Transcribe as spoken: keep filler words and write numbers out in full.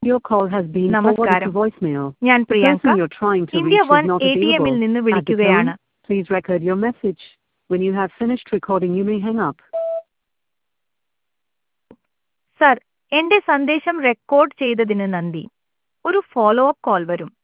Your call has been forwarded to നമസ്കാരം. voicemail. ഞാൻ The Priyanka person you're trying to India reach one is not A T എമ്മിൽ available. നിന്ന് At the വിളിക്കുകയാണ്. tone, please record your message. When you have finished recording, you may hang up. Sir, എന്റെ സന്ദേശം record ചെയ്തതിന് നന്ദി. ഒരു follow up call വരും.